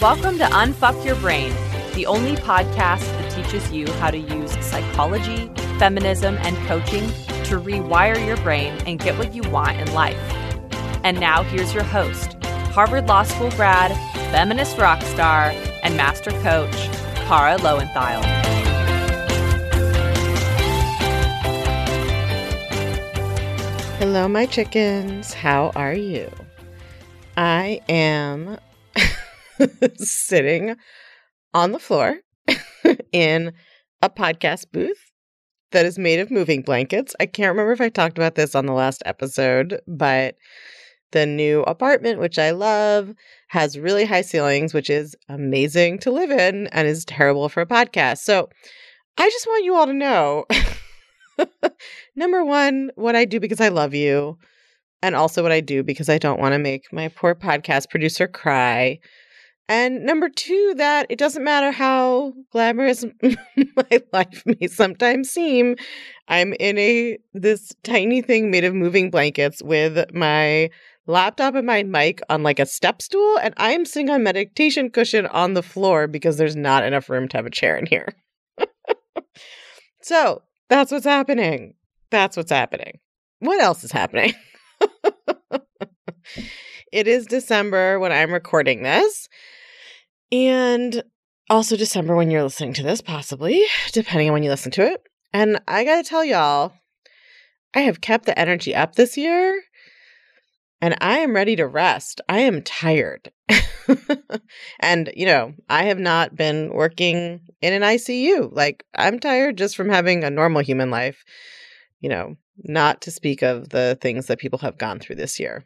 Welcome to Unfuck Your Brain, the only podcast that teaches you how to use psychology, feminism, and coaching to rewire your brain and get what you want in life. And now here's your host, Harvard Law School grad, feminist rock star, and master coach, Kara Loewentheil. Hello, my chickens. How are you? I am sitting on the floor in a podcast booth that is made of moving blankets. I can't remember if I talked about this on the last episode, but the new apartment, which I love, has really high ceilings, which is amazing to live in and is terrible for a podcast. So I just want you all to know, number one, what I do because I love you, and also what I do because I don't want to make my poor podcast producer cry. And number two, that it doesn't matter how glamorous my life may sometimes seem. I'm in this tiny thing made of moving blankets with my laptop and my mic on like a step stool, and I am sitting on meditation cushion on the floor because there's not enough room to have a chair in here. So that's what's happening. That's what's happening. What else is happening? It is December when I'm recording this. And also December when you're listening to this, possibly, depending on when you listen to it. And I gotta tell y'all, I have kept the energy up this year, and I am ready to rest. I am tired. And, I have not been working in an ICU. Like, I'm tired just from having a normal human life, not to speak of the things that people have gone through this year.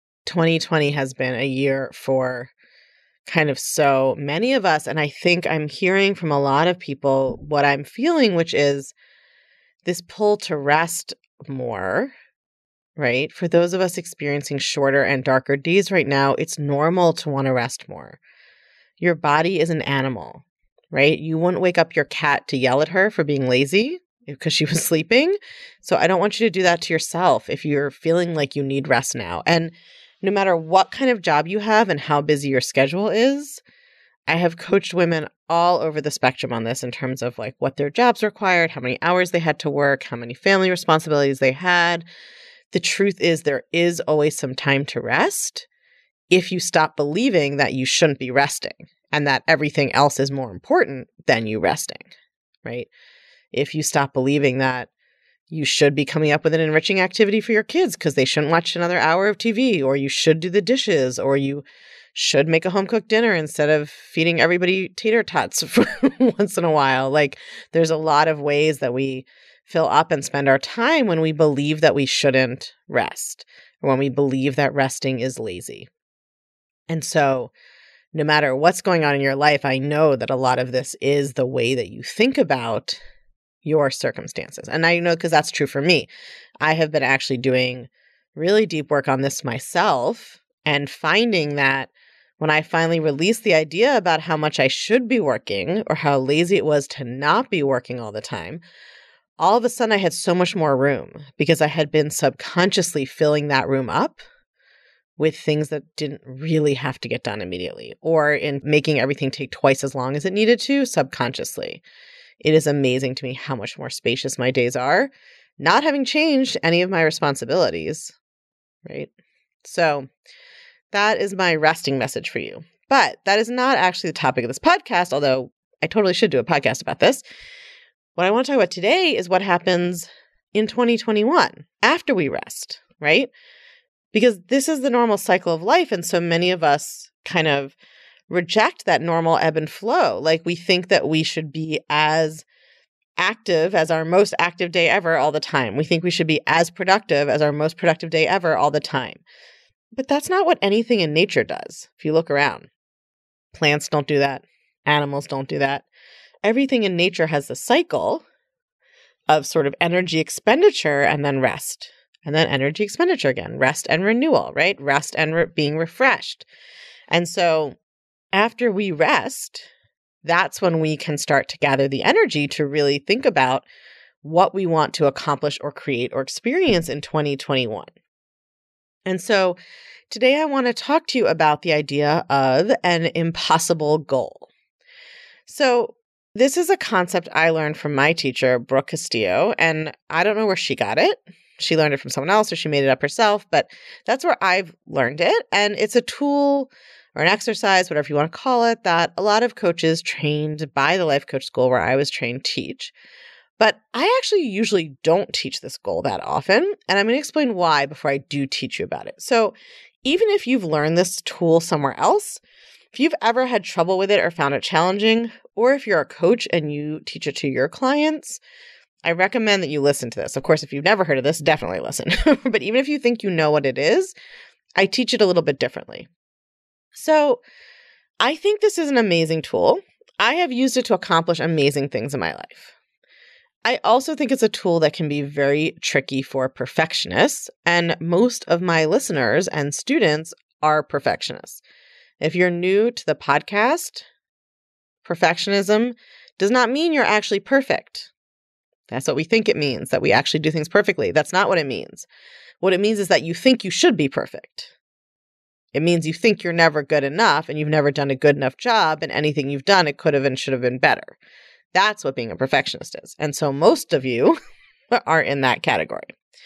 2020 has been a year for kind of so many of us. And I think I'm hearing from a lot of people what I'm feeling, which is this pull to rest more, right? For those of us experiencing shorter and darker days right now, it's normal to want to rest more. Your body is an animal, right? You wouldn't wake up your cat to yell at her for being lazy because she was sleeping. So I don't want you to do that to yourself if you're feeling like you need rest now. And no matter what kind of job you have and how busy your schedule is, I have coached women all over the spectrum on this in terms of like what their jobs required, how many hours they had to work, how many family responsibilities they had. The truth is there is always some time to rest if you stop believing that you shouldn't be resting and that everything else is more important than you resting, right? If you stop believing that you should be coming up with an enriching activity for your kids because they shouldn't watch another hour of TV, or you should do the dishes, or you should make a home-cooked dinner instead of feeding everybody tater tots for once in a while. Like, there's a lot of ways that we fill up and spend our time when we believe that we shouldn't rest, or when we believe that resting is lazy. And so no matter what's going on in your life, I know that a lot of this is the way that you think about your circumstances. And I know because that's true for me. I have been actually doing really deep work on this myself and finding that when I finally released the idea about how much I should be working or how lazy it was to not be working all the time, all of a sudden I had so much more room because I had been subconsciously filling that room up with things that didn't really have to get done immediately, or in making everything take twice as long as it needed to subconsciously. It is amazing to me how much more spacious my days are, not having changed any of my responsibilities, right? So that is my resting message for you. But that is not actually the topic of this podcast, although I totally should do a podcast about this. What I want to talk about today is what happens in 2021 after we rest, right? Because this is the normal cycle of life, and so many of us kind of reject that normal ebb and flow. Like, we think that we should be as active as our most active day ever all the time. We think we should be as productive as our most productive day ever all the time. But that's not what anything in nature does. If you look around, plants don't do that. Animals don't do that. Everything in nature has a cycle of sort of energy expenditure and then rest. And then energy expenditure again, rest and renewal, right? Rest and being refreshed. And so after we rest, that's when we can start to gather the energy to really think about what we want to accomplish or create or experience in 2021. And so today I want to talk to you about the idea of an impossible goal. So this is a concept I learned from my teacher, Brooke Castillo, and I don't know where she got it. She learned it from someone else or she made it up herself, but that's where I've learned it. And it's a tool or an exercise, whatever you want to call it, that a lot of coaches trained by the Life Coach School where I was trained teach. But I actually usually don't teach this goal that often, and I'm going to explain why before I do teach you about it. So even if you've learned this tool somewhere else, if you've ever had trouble with it or found it challenging, or if you're a coach and you teach it to your clients, I recommend that you listen to this. Of course, if you've never heard of this, definitely listen. But even if you think you know what it is, I teach it a little bit differently. So I think this is an amazing tool. I have used it to accomplish amazing things in my life. I also think it's a tool that can be very tricky for perfectionists, and most of my listeners and students are perfectionists. If you're new to the podcast, perfectionism does not mean you're actually perfect. That's what we think it means, that we actually do things perfectly. That's not what it means. What it means is that you think you should be perfect. It means you think you're never good enough and you've never done a good enough job, and anything you've done, it could have and should have been better. That's what being a perfectionist is. And so most of you are in that category.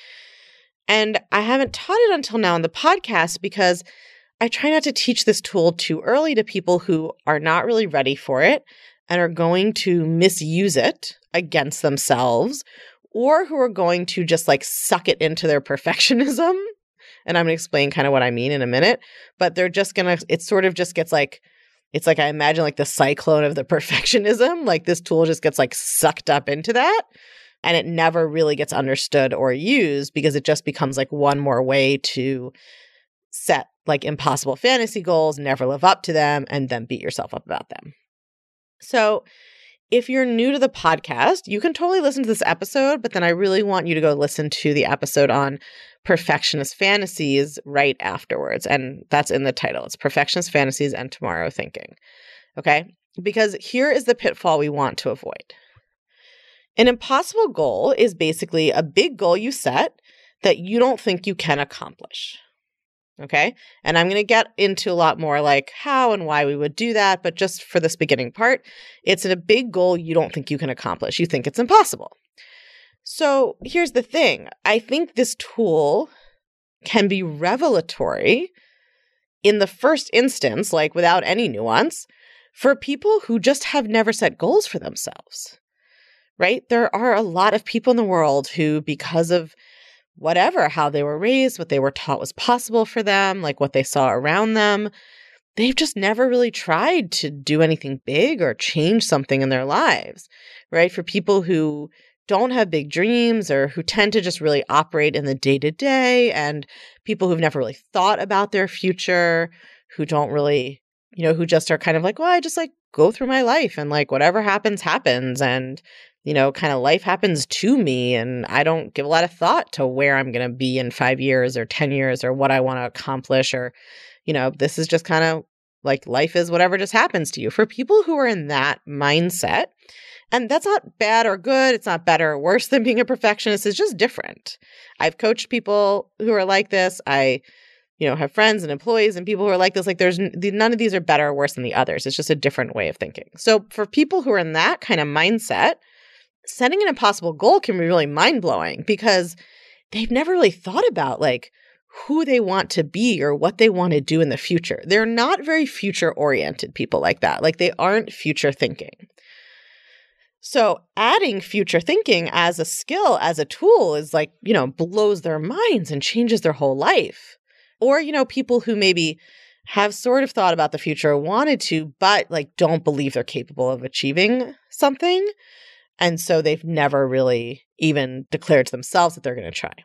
And I haven't taught it until now on the podcast because I try not to teach this tool too early to people who are not really ready for it and are going to misuse it against themselves, or who are going to just like suck it into their perfectionism. And I'm going to explain kind of what I mean in a minute, but they're just going to, it sort of just gets like, it's like I imagine like the cyclone of the perfectionism, like this tool just gets like sucked up into that, and it never really gets understood or used because it just becomes like one more way to set like impossible fantasy goals, never live up to them, and then beat yourself up about them. So if you're new to the podcast, you can totally listen to this episode, but then I really want you to go listen to the episode on perfectionist fantasies right afterwards. And that's in the title. It's Perfectionist Fantasies and Tomorrow Thinking. Okay? Because here is the pitfall we want to avoid. An impossible goal is basically a big goal you set that you don't think you can accomplish. Okay? And I'm going to get into a lot more like how and why we would do that. But just for this beginning part, it's a big goal you don't think you can accomplish. You think it's impossible. So here's the thing. I think this tool can be revelatory in the first instance, like without any nuance, for people who just have never set goals for themselves, right? There are a lot of people in the world who, because of whatever, how they were raised, what they were taught was possible for them, like what they saw around them, they've just never really tried to do anything big or change something in their lives, right? For people who don't have big dreams or who tend to just really operate in the day-to-day, and people who've never really thought about their future, who don't really, who just are kind of like, well, I just like go through my life and like whatever happens, happens. And, kind of life happens to me. And I don't give a lot of thought to where I'm going to be in 5 years or 10 years or what I want to accomplish, or, this is just kind of like life is whatever just happens to you. For people who are in that mindset, and that's not bad or good. It's not better or worse than being a perfectionist. It's just different. I've coached people who are like this. I, have friends and employees and people who are like this. Like there's none of these are better or worse than the others. It's just a different way of thinking. So for people who are in that kind of mindset, setting an impossible goal can be really mind-blowing because they've never really thought about like who they want to be or what they want to do in the future. They're not very future-oriented people like that. Like they aren't future thinking. So adding future thinking as a skill, as a tool is like, blows their minds and changes their whole life. Or, people who maybe have sort of thought about the future, wanted to, but like don't believe they're capable of achieving something. And so they've never really even declared to themselves that they're going to try.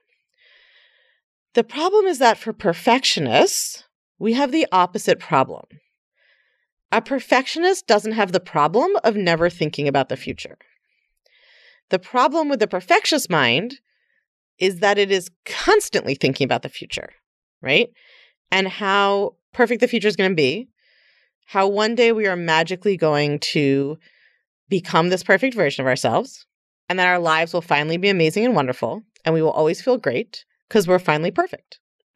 The problem is that for perfectionists, we have the opposite problem. A perfectionist doesn't have the problem of never thinking about the future. The problem with the perfectionist mind is that it is constantly thinking about the future, right? And how perfect the future is going to be, how one day we are magically going to become this perfect version of ourselves, and that our lives will finally be amazing and wonderful, and we will always feel great because we're finally perfect,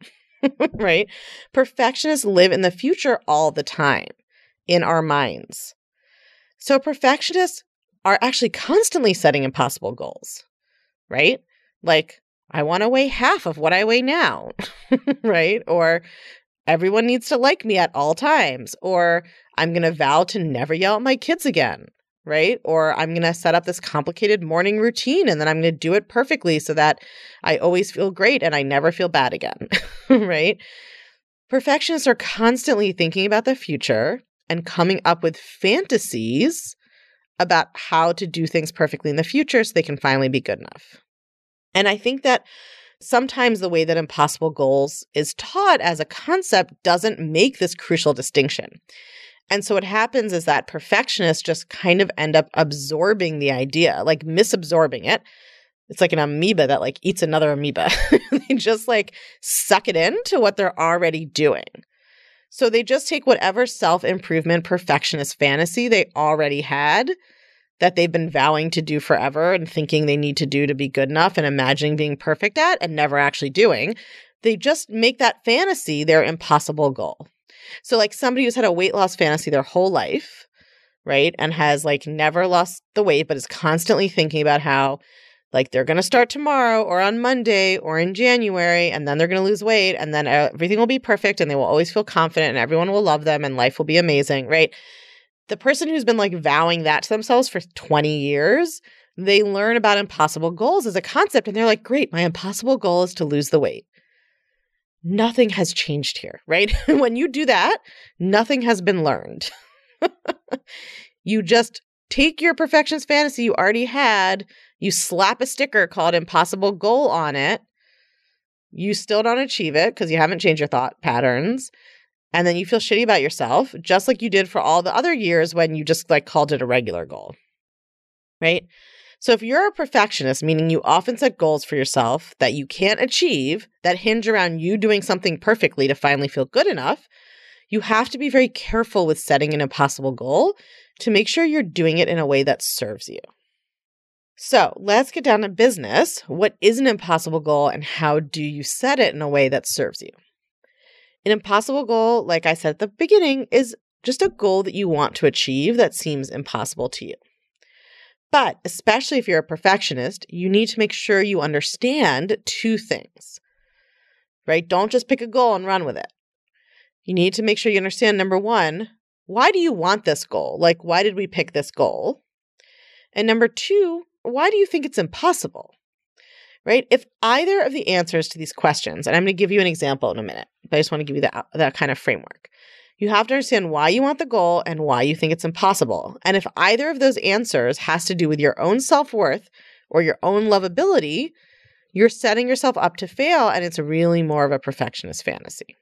right? Perfectionists live in the future all the time in our minds. So perfectionists are actually constantly setting impossible goals, right? Like, I want to weigh half of what I weigh now, right? Or everyone needs to like me at all times. Or I'm going to vow to never yell at my kids again, right? Or I'm going to set up this complicated morning routine and then I'm going to do it perfectly so that I always feel great and I never feel bad again, right? Perfectionists are constantly thinking about the future and coming up with fantasies about how to do things perfectly in the future so they can finally be good enough. And I think that sometimes the way that impossible goals is taught as a concept doesn't make this crucial distinction. And so what happens is that perfectionists just kind of end up absorbing the idea, like misabsorbing it. It's like an amoeba that like eats another amoeba. They just like suck it into what they're already doing. So they just take whatever self-improvement perfectionist fantasy they already had that they've been vowing to do forever and thinking they need to do to be good enough and imagining being perfect at and never actually doing. They just make that fantasy their impossible goal. So like somebody who's had a weight loss fantasy their whole life, right? And has like never lost the weight, but is constantly thinking about how like they're going to start tomorrow or on Monday or in January, and then they're going to lose weight and then everything will be perfect and they will always feel confident and everyone will love them and life will be amazing, right? The person who's been like vowing that to themselves for 20 years, they learn about impossible goals as a concept and they're like, great, my impossible goal is to lose the weight. Nothing has changed here, right? When you do that, nothing has been learned. You just take your perfectionist fantasy you already had, you slap a sticker called impossible goal on it, you still don't achieve it because you haven't changed your thought patterns, and then you feel shitty about yourself, just like you did for all the other years when you just like called it a regular goal, right? So if you're a perfectionist, meaning you often set goals for yourself that you can't achieve, that hinge around you doing something perfectly to finally feel good enough, you have to be very careful with setting an impossible goal to make sure you're doing it in a way that serves you. So let's get down to business. What is an impossible goal and how do you set it in a way that serves you? An impossible goal, like I said at the beginning, is just a goal that you want to achieve that seems impossible to you. But especially if you're a perfectionist, you need to make sure you understand two things, right? Don't just pick a goal and run with it. You need to make sure you understand, number one, why do you want this goal? Like, why did we pick this goal? And number two, why do you think it's impossible? Right? If either of the answers to these questions, and I'm going to give you an example in a minute, but I just want to give you that kind of framework. You have to understand why you want the goal and why you think it's impossible. And if either of those answers has to do with your own self-worth or your own lovability, you're setting yourself up to fail, and it's really more of a perfectionist fantasy.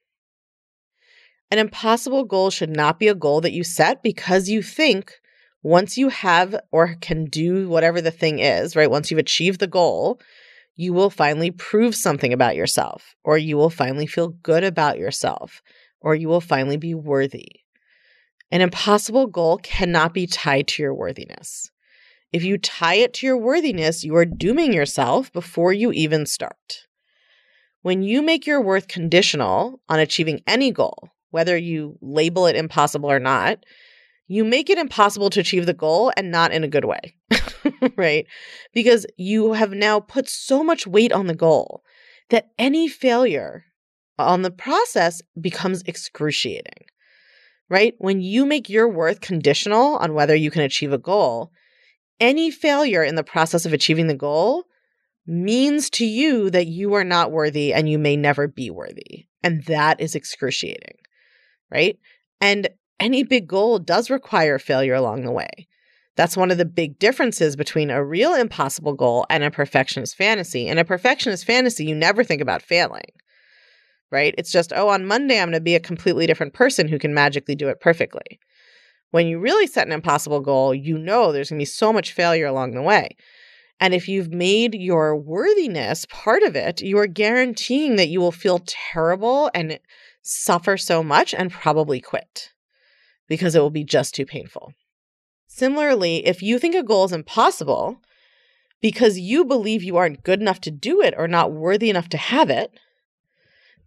An impossible goal should not be a goal that you set because you think once you have or can do whatever the thing is, right? Once you've achieved the goal, you will finally prove something about yourself, or you will finally feel good about yourself, or you will finally be worthy. An impossible goal cannot be tied to your worthiness. If you tie it to your worthiness, you are dooming yourself before you even start. When you make your worth conditional on achieving any goal, whether you label it impossible or not, you make it impossible to achieve the goal and not in a good way, right? Because you have now put so much weight on the goal that any failure on the process becomes excruciating, right? When you make your worth conditional on whether you can achieve a goal, any failure in the process of achieving the goal means to you that you are not worthy and you may never be worthy. And that is excruciating, right? And any big goal does require failure along the way. That's one of the big differences between a real impossible goal and a perfectionist fantasy. In a perfectionist fantasy, you never think about failing, right? It's just, oh, on Monday, I'm going to be a completely different person who can magically do it perfectly. When you really set an impossible goal, you know there's going to be so much failure along the way. And if you've made your worthiness part of it, you are guaranteeing that you will feel terrible and suffer so much and probably quit because it will be just too painful. Similarly, if you think a goal is impossible because you believe you aren't good enough to do it or not worthy enough to have it,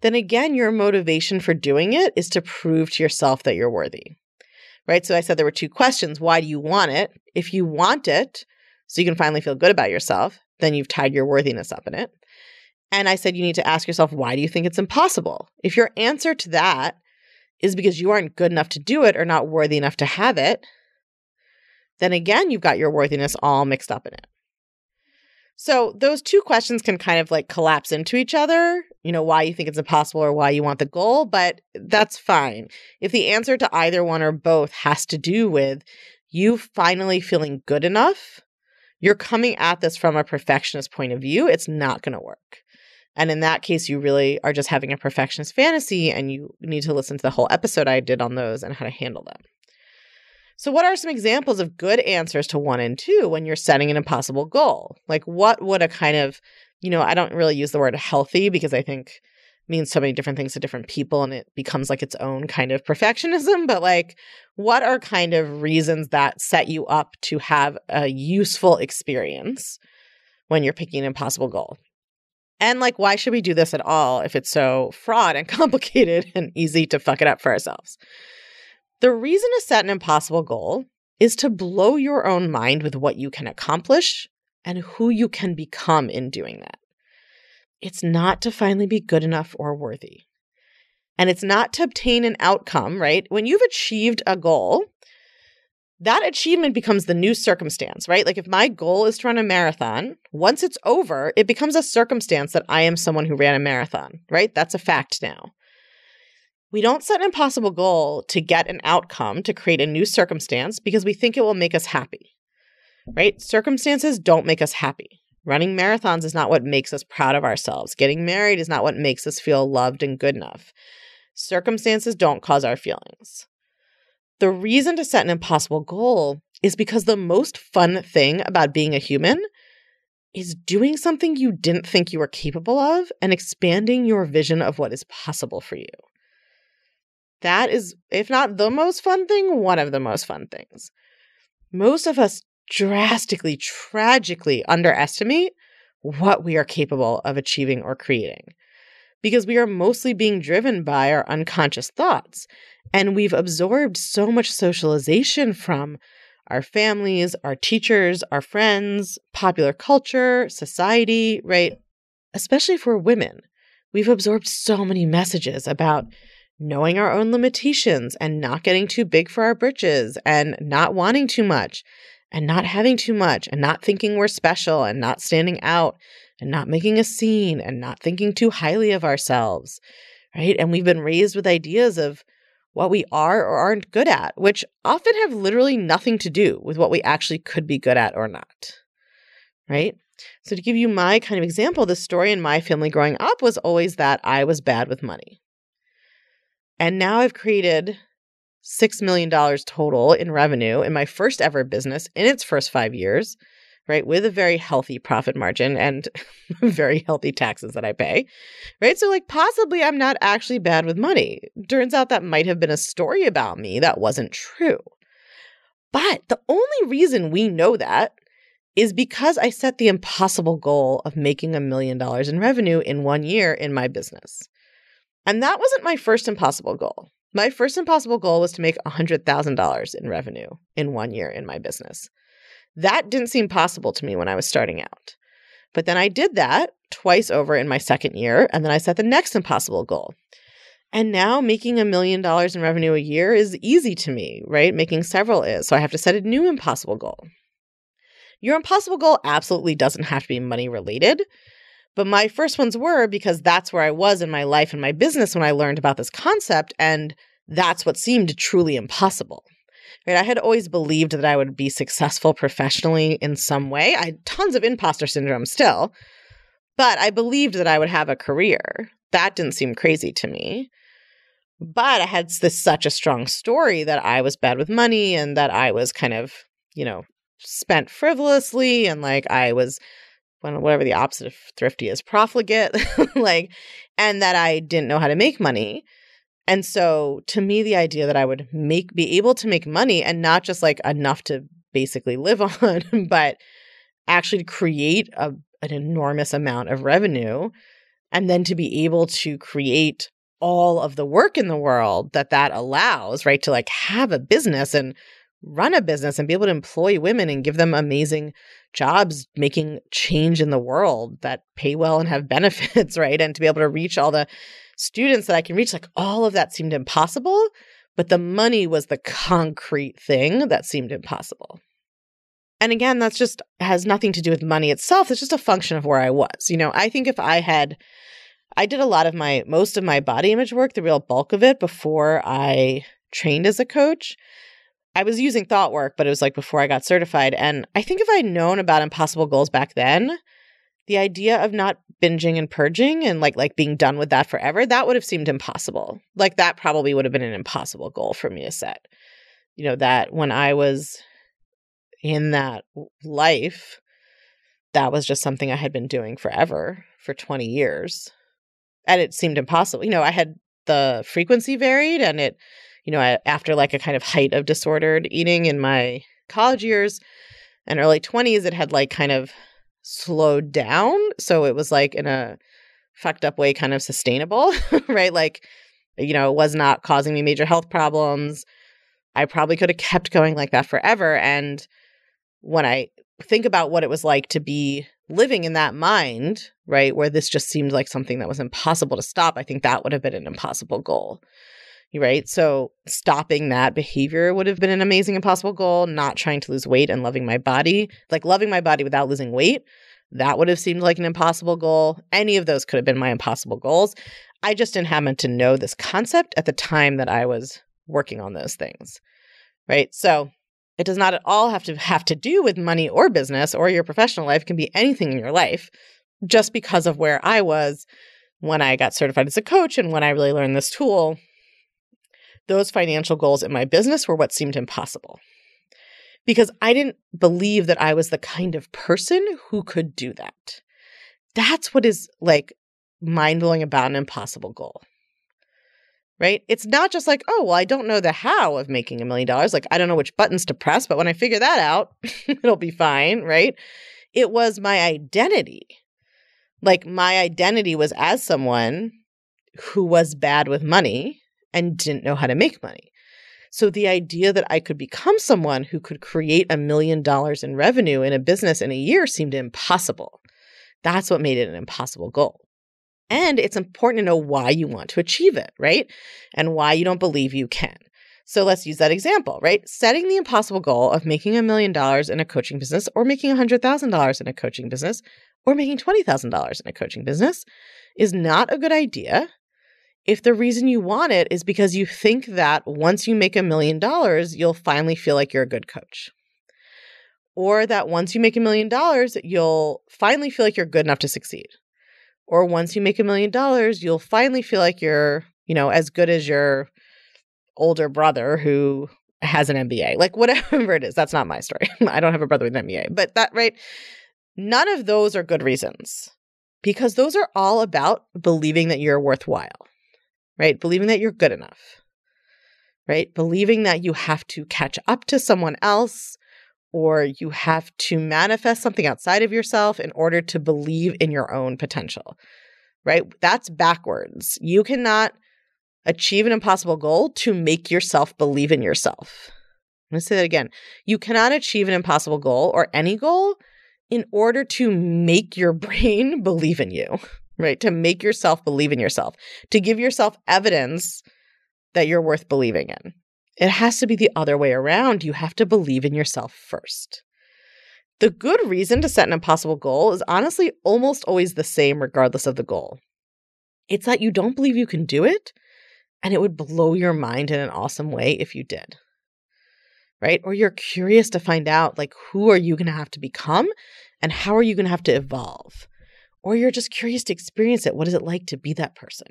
then again, your motivation for doing it is to prove to yourself that you're worthy, right? So I said there were 2 questions. Why do you want it? If you want it so you can finally feel good about yourself, then you've tied your worthiness up in it. And I said you need to ask yourself, why do you think it's impossible? If your answer to that is because you aren't good enough to do it or not worthy enough to have it, then again, you've got your worthiness all mixed up in it. So those 2 questions can kind of like collapse into each other, why you think it's impossible or why you want the goal, but that's fine. If the answer to either one or both has to do with you finally feeling good enough, you're coming at this from a perfectionist point of view, it's not going to work. And in that case, you really are just having a perfectionist fantasy, and you need to listen to the whole episode I did on those and how to handle them. So what are some examples of good answers to 1 and 2 when you're setting an impossible goal? Like what would a kind of, I don't really use the word healthy because I think it means so many different things to different people and it becomes like its own kind of perfectionism. But like, what are kind of reasons that set you up to have a useful experience when you're picking an impossible goal? And like, why should we do this at all if it's so fraught and complicated and easy to fuck it up for ourselves? The reason to set an impossible goal is to blow your own mind with what you can accomplish and who you can become in doing that. It's not to finally be good enough or worthy. And it's not to obtain an outcome, right? When you've achieved a goal, that achievement becomes the new circumstance, right? Like if my goal is to run a marathon, once it's over, it becomes a circumstance that I am someone who ran a marathon, right? That's a fact now. We don't set an impossible goal to get an outcome, to create a new circumstance because we think it will make us happy, right? Circumstances don't make us happy. Running marathons is not what makes us proud of ourselves. Getting married is not what makes us feel loved and good enough. Circumstances don't cause our feelings. The reason to set an impossible goal is because the most fun thing about being a human is doing something you didn't think you were capable of and expanding your vision of what is possible for you. That is, if not the most fun thing, one of the most fun things. Most of us drastically, tragically underestimate what we are capable of achieving or creating because we are mostly being driven by our unconscious thoughts. And we've absorbed so much socialization from our families, our teachers, our friends, popular culture, society, right? Especially for women, we've absorbed so many messages about knowing our own limitations and not getting too big for our britches and not wanting too much and not having too much and not thinking we're special and not standing out and not making a scene and not thinking too highly of ourselves, right? And we've been raised with ideas of what we are or aren't good at, which often have literally nothing to do with what we actually could be good at or not, right? So to give you my kind of example, the story in my family growing up was always that I was bad with money. And now I've created $6 million total in revenue in my first ever business in its first 5 years, right? With a very healthy profit margin and very healthy taxes that I pay, right? So like possibly I'm not actually bad with money. Turns out that might have been a story about me that wasn't true. But the only reason we know that is because I set the impossible goal of making $1 million in revenue in 1 year in my business. And that wasn't my first impossible goal. My first impossible goal was to make $100,000 in revenue in 1 year in my business. That didn't seem possible to me when I was starting out. But then I did that twice over in my second year, and then I set the next impossible goal. And now making $1 million in revenue a year is easy to me, right? Making several is. So I have to set a new impossible goal. Your impossible goal absolutely doesn't have to be money related. But my first ones were because that's where I was in my life and my business when I learned about this concept, and that's what seemed truly impossible. Right? I had always believed that I would be successful professionally in some way. I had tons of imposter syndrome still, but I believed that I would have a career. That didn't seem crazy to me. But I had such a strong story that I was bad with money and that I was kind of, spent frivolously and like I was whatever the opposite of thrifty is, profligate, and that I didn't know how to make money. And so to me, the idea that I would be able to make money and not just like enough to basically live on, but actually create an enormous amount of revenue And then to be able to create all of the work in the world that allows, right? To like have a business and run a business and be able to employ women and give them amazing jobs, making change in the world that pay well and have benefits, right? And to be able to reach all the students that I can reach, like all of that seemed impossible, but the money was the concrete thing that seemed impossible. And again, that's just has nothing to do with money itself. It's just a function of where I was. I think if I did a lot of most of my body image work, the real bulk of it before I trained as a coach. I was using thought work, but it was like before I got certified. And I think if I'd known about impossible goals back then, the idea of not binging and purging and like being done with that forever, that would have seemed impossible. Like that probably would have been an impossible goal for me to set. That when I was in that life, that was just something I had been doing forever, for 20 years. And it seemed impossible. I had the frequency varied and it, after like a kind of height of disordered eating in my college years and early 20s, it had like kind of slowed down. So it was like in a fucked up way kind of sustainable, right? Like, it was not causing me major health problems. I probably could have kept going like that forever. And when I think about what it was like to be living in that mind, right, where this just seemed like something that was impossible to stop, I think that would have been an impossible goal, right? So stopping that behavior would have been an amazing impossible goal. Not trying to lose weight and loving my body, like loving my body without losing weight, that would have seemed like an impossible goal. Any of those could have been my impossible goals. I just didn't happen to know this concept at the time that I was working on those things, right? So it does not at all have to do with money or business or your professional life. It can be anything in your life. Just because of where I was when I got certified as a coach and when I really learned this tool, those financial goals in my business were what seemed impossible. Because I didn't believe that I was the kind of person who could do that. That's what is like mind-blowing about an impossible goal. Right? It's not just like, oh, well, I don't know the how of making $1 million. Like, I don't know which buttons to press, but when I figure that out, it'll be fine, right? It was my identity. Like, my identity was as someone who was bad with money and didn't know how to make money. So the idea that I could become someone who could create $1 million in revenue in a business in a year seemed impossible. That's what made it an impossible goal. And it's important to know why you want to achieve it, right? And why you don't believe you can. So let's use that example, right? Setting the impossible goal of making $1 million in a coaching business or making $100,000 in a coaching business or making $20,000 in a coaching business is not a good idea if the reason you want it is because you think that once you make $1 million, you'll finally feel like you're a good coach. Or that once you make $1 million, you'll finally feel like you're good enough to succeed. Or once you make $1 million, you'll finally feel like you're, as good as your older brother who has an MBA. Like whatever it is, that's not my story. I don't have a brother with an MBA, but that, right? None of those are good reasons because those are all about believing that you're worthwhile, right? Believing that you're good enough, right? Believing that you have to catch up to someone else or you have to manifest something outside of yourself in order to believe in your own potential, right? That's backwards. You cannot achieve an impossible goal to make yourself believe in yourself. I'm going to say that again. You cannot achieve an impossible goal or any goal in order to make your brain believe in you, right? To make yourself believe in yourself, to give yourself evidence that you're worth believing in. It has to be the other way around. You have to believe in yourself first. The good reason to set an impossible goal is honestly almost always the same regardless of the goal. It's that you don't believe you can do it, and it would blow your mind in an awesome way if you did, right? Or you're curious to find out, like, who are you going to have to become and how are you going to have to evolve? Or you're just curious to experience it. What is it like to be that person?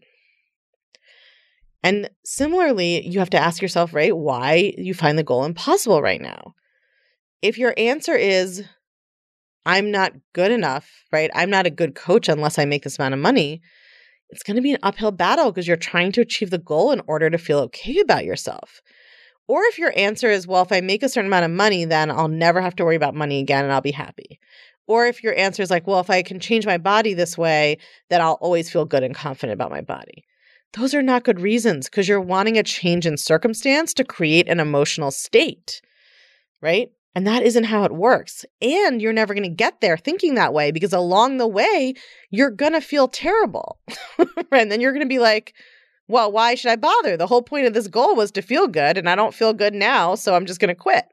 And similarly, you have to ask yourself, right, why you find the goal impossible right now. If your answer is, I'm not good enough, right? I'm not a good coach unless I make this amount of money. It's going to be an uphill battle because you're trying to achieve the goal in order to feel okay about yourself. Or if your answer is, well, if I make a certain amount of money, then I'll never have to worry about money again and I'll be happy. Or if your answer is like, well, if I can change my body this way, then I'll always feel good and confident about my body. Those are not good reasons because you're wanting a change in circumstance to create an emotional state, right? And that isn't how it works. And you're never going to get there thinking that way because along the way, you're going to feel terrible. And then you're going to be like, well, why should I bother? The whole point of this goal was to feel good and I don't feel good now, so I'm just going to quit.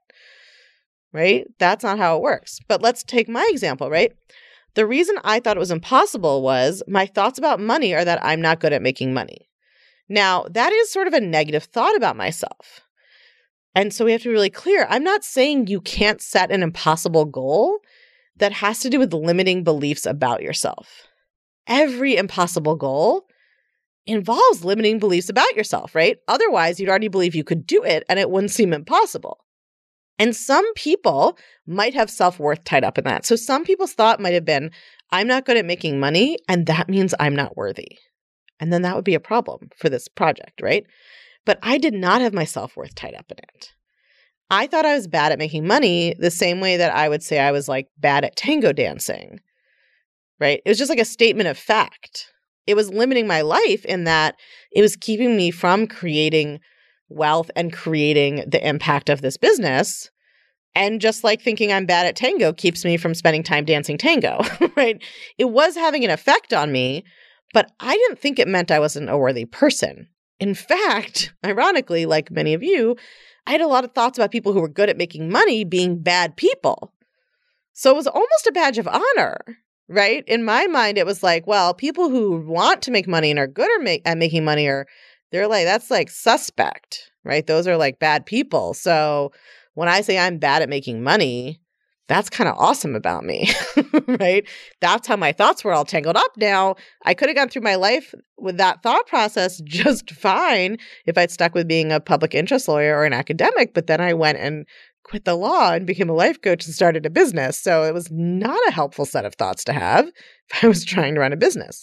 Right? That's not how it works. But let's take my example, right? The reason I thought it was impossible was my thoughts about money are that I'm not good at making money. Now, that is sort of a negative thought about myself. And so we have to be really clear. I'm not saying you can't set an impossible goal that has to do with limiting beliefs about yourself. Every impossible goal involves limiting beliefs about yourself, right? Otherwise, you'd already believe you could do it and it wouldn't seem impossible. And some people might have self-worth tied up in that. So some people's thought might have been, I'm not good at making money, and that means I'm not worthy. And then that would be a problem for this project, right? But I did not have my self-worth tied up in it. I thought I was bad at making money the same way that I would say I was like bad at tango dancing, right? It was just like a statement of fact. It was limiting my life in that it was keeping me from creating wealth and creating the impact of this business. And just like thinking I'm bad at tango keeps me from spending time dancing tango, right? It was having an effect on me, but I didn't think it meant I wasn't a worthy person. In fact, ironically, like many of you, I had a lot of thoughts about people who were good at making money being bad people. So it was almost a badge of honor, right? In my mind, it was like, well, people who want to make money and are good at making money they're like, that's like suspect, right? Those are like bad people. So when I say I'm bad at making money, that's kind of awesome about me, right? That's how my thoughts were all tangled up now. I could have gone through my life with that thought process just fine if I'd stuck with being a public interest lawyer or an academic, but then I went and quit the law and became a life coach and started a business. So it was not a helpful set of thoughts to have if I was trying to run a business.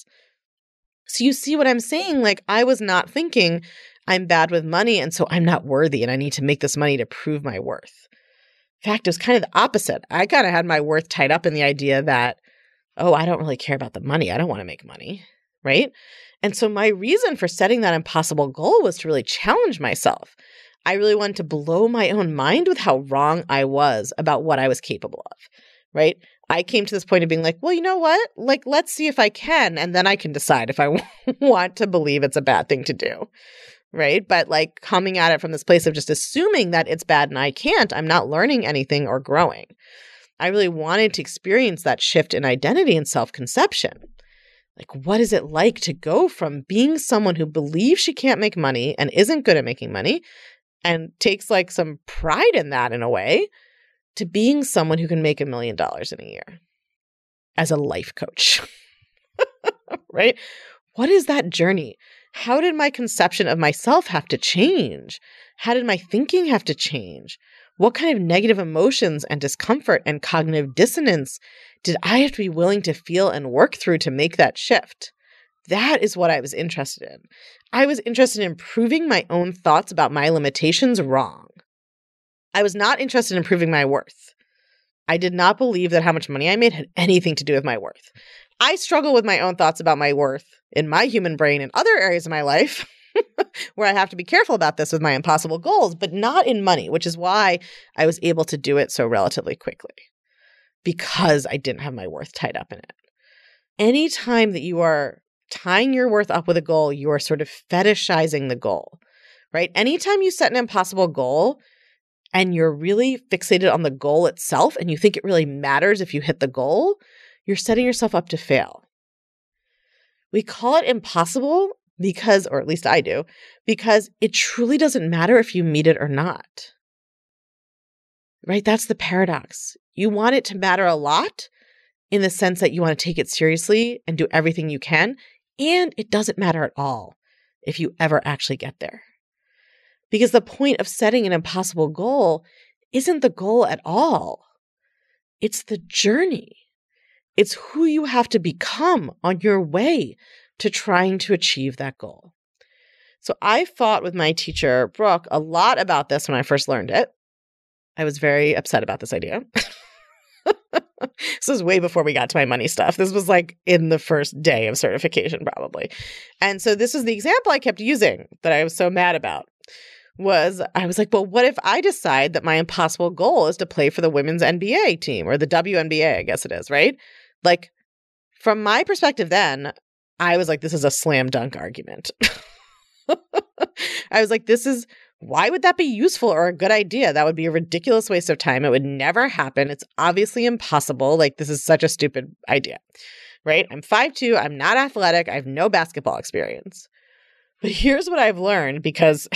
So you see what I'm saying? Like I was not thinking I'm bad with money and so I'm not worthy and I need to make this money to prove my worth. In fact, it was kind of the opposite. I kind of had my worth tied up in the idea that, oh, I don't really care about the money. I don't want to make money, right? And so my reason for setting that impossible goal was to really challenge myself. I really wanted to blow my own mind with how wrong I was about what I was capable of, right? I came to this point of being like, well, you know what? Like, let's see if I can, and then I can decide if I want to believe it's a bad thing to do, right? But like coming at it from this place of just assuming that it's bad and I can't, I'm not learning anything or growing. I really wanted to experience that shift in identity and self-conception. Like, what is it like to go from being someone who believes she can't make money and isn't good at making money and takes like some pride in that in a way, to being someone who can make $1 million in a year as a life coach, right? What is that journey? How did my conception of myself have to change? How did my thinking have to change? What kind of negative emotions and discomfort and cognitive dissonance did I have to be willing to feel and work through to make that shift? That is what I was interested in. I was interested in proving my own thoughts about my limitations wrong. I was not interested in proving my worth. I did not believe that how much money I made had anything to do with my worth. I struggle with my own thoughts about my worth in my human brain and other areas of my life where I have to be careful about this with my impossible goals, but not in money, which is why I was able to do it so relatively quickly, because I didn't have my worth tied up in it. Anytime that you are tying your worth up with a goal, you are sort of fetishizing the goal, right? Anytime you set an impossible goal, and you're really fixated on the goal itself and you think it really matters if you hit the goal, you're setting yourself up to fail. We call it impossible because, or at least I do, because it truly doesn't matter if you meet it or not. Right? That's the paradox. You want it to matter a lot in the sense that you want to take it seriously and do everything you can, and it doesn't matter at all if you ever actually get there. Because the point of setting an impossible goal isn't the goal at all. It's the journey. It's who you have to become on your way to trying to achieve that goal. So I fought with my teacher, Brooke, a lot about this when I first learned it. I was very upset about this idea. This was way before we got to my money stuff. This was like in the first day of certification, probably. And so this was the example I kept using that I was so mad about. I was like, well, what if I decide that my impossible goal is to play for the women's NBA team or the WNBA, I guess it is, right? Like, from my perspective then, I was like, this is a slam dunk argument. I was like, why would that be useful or a good idea? That would be a ridiculous waste of time. It would never happen. It's obviously impossible. Like, this is such a stupid idea, right? I'm 5'2". I'm not athletic. I have no basketball experience. But here's what I've learned because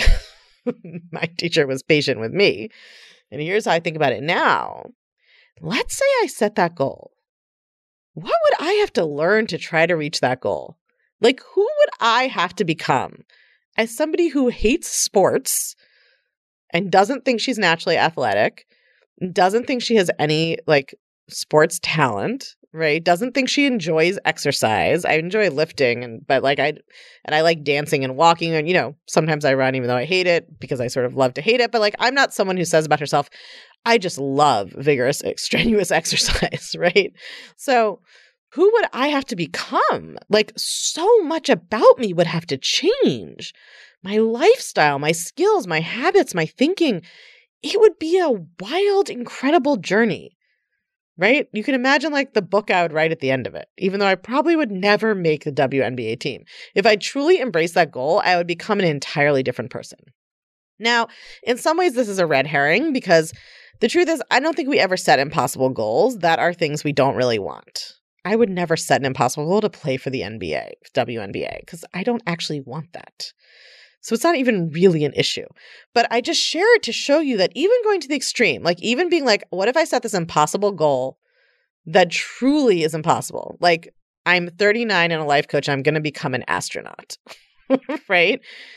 my teacher was patient with me. And here's how I think about it now. Let's say I set that goal. What would I have to learn to try to reach that goal? Like, who would I have to become as somebody who hates sports and doesn't think she's naturally athletic, doesn't think she has any like sports talent, right? Doesn't think she enjoys exercise. I enjoy lifting, but I like dancing and walking, and sometimes I run even though I hate it because I sort of love to hate it. But like, I'm not someone who says about herself, I just love vigorous, strenuous exercise, right? So who would I have to become? Like, so much about me would have to change. My lifestyle, my skills, my habits, my thinking. It would be a wild, incredible journey, right? You can imagine like the book I would write at the end of it, even though I probably would never make the WNBA team. If I truly embraced that goal, I would become an entirely different person. Now, in some ways, this is a red herring because the truth is, I don't think we ever set impossible goals that are things we don't really want. I would never set an impossible goal to play for the NBA, WNBA, because I don't actually want that. So it's not even really an issue. But I just share it to show you that even going to the extreme, like even being like, what if I set this impossible goal that truly is impossible? Like, I'm 39 and a life coach, I'm going to become an astronaut, right?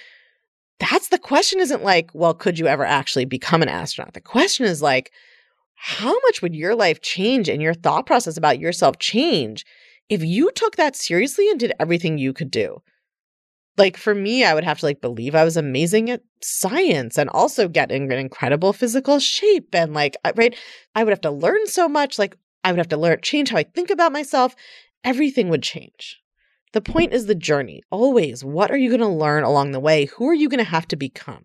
That's the question. Isn't like, well, could you ever actually become an astronaut? The question is like, how much would your life change and your thought process about yourself change if you took that seriously and did everything you could do? Like, for me, I would have to like believe I was amazing at science and also get in an incredible physical shape. And like, right, I would have to learn so much. Like, I would have to change how I think about myself. Everything would change. The point is the journey. Always, what are you going to learn along the way? Who are you going to have to become?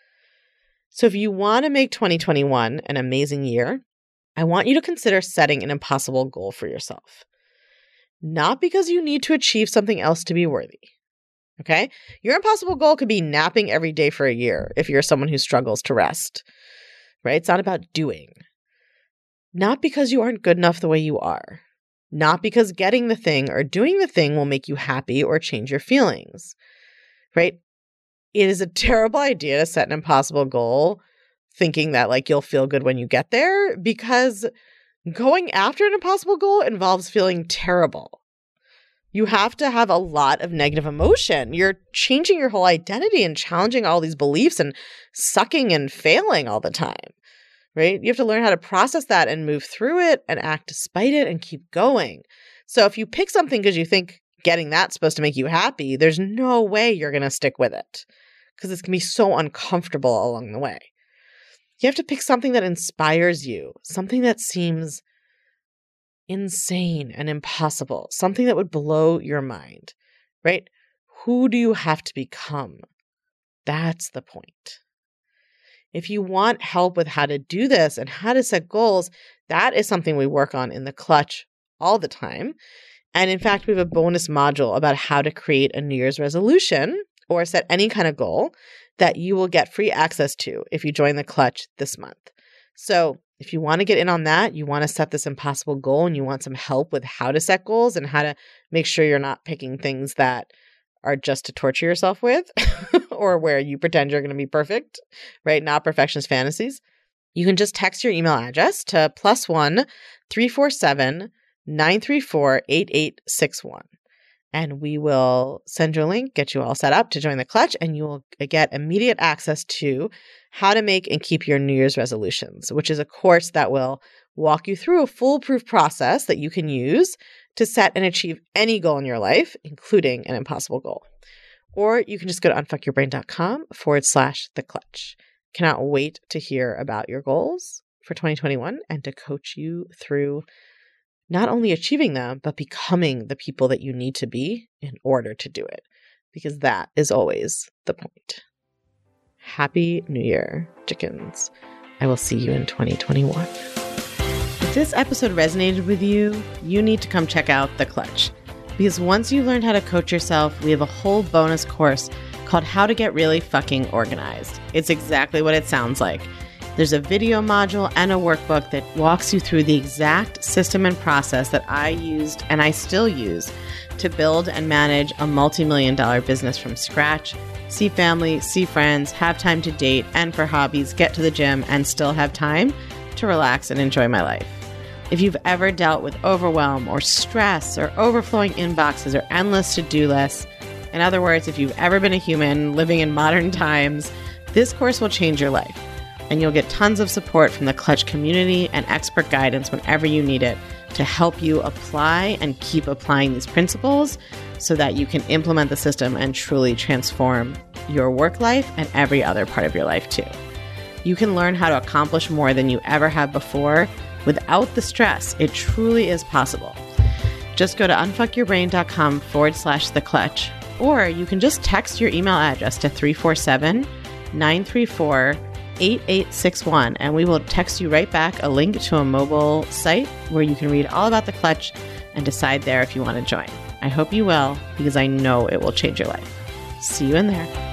So if you want to make 2021 an amazing year, I want you to consider setting an impossible goal for yourself. Not because you need to achieve something else to be worthy. Okay? Your impossible goal could be napping every day for a year if you're someone who struggles to rest, right? It's not about doing. Not because you aren't good enough the way you are. Not because getting the thing or doing the thing will make you happy or change your feelings, right? It is a terrible idea to set an impossible goal thinking that like you'll feel good when you get there, because going after an impossible goal involves feeling terrible. You have to have a lot of negative emotion. You're changing your whole identity and challenging all these beliefs and sucking and failing all the time, right? You have to learn how to process that and move through it and act despite it and keep going. So if you pick something because you think getting that's supposed to make you happy, there's no way you're going to stick with it because it's going to be so uncomfortable along the way. You have to pick something that inspires you, something that seems insane and impossible, something that would blow your mind, right? Who do you have to become? That's the point. If you want help with how to do this and how to set goals, that is something we work on in the Clutch all the time. And in fact, we have a bonus module about how to create a New Year's resolution or set any kind of goal that you will get free access to if you join the Clutch this month. So if you want to get in on that, you want to set this impossible goal and you want some help with how to set goals and how to make sure you're not picking things that are just to torture yourself with or where you pretend you're going to be perfect, right? Not perfectionist fantasies. You can just text your email address to +1 347 934 8861. And we will send you a link, get you all set up to join the Clutch, and you will get immediate access to how to make and keep your New Year's resolutions, which is a course that will walk you through a foolproof process that you can use to set and achieve any goal in your life, including an impossible goal. Or you can just go to unfuckyourbrain.com/theclutch. Cannot wait to hear about your goals for 2021 and to coach you through not only achieving them, but becoming the people that you need to be in order to do it. Because that is always the point. Happy New Year, chickens. I will see you in 2021. If this episode resonated with you, you need to come check out The Clutch. Because once you learn how to coach yourself, we have a whole bonus course called How to Get Really Fucking Organized. It's exactly what it sounds like. There's a video module and a workbook that walks you through the exact system and process that I used and I still use to build and manage a multi-million-dollar business from scratch, see family, see friends, have time to date, and for hobbies, get to the gym, and still have time to relax and enjoy my life. If you've ever dealt with overwhelm or stress or overflowing inboxes or endless to-do lists, in other words, if you've ever been a human living in modern times, this course will change your life. And you'll get tons of support from the Clutch community and expert guidance whenever you need it to help you apply and keep applying these principles so that you can implement the system and truly transform your work life and every other part of your life too. You can learn how to accomplish more than you ever have before without the stress. It truly is possible. Just go to unfuckyourbrain.com/the clutch, or you can just text your email address to 347-934-8861, and we will text you right back a link to a mobile site where you can read all about the Clutch and decide there if you want to join. I hope you will, because I know it will change your life. See you in there.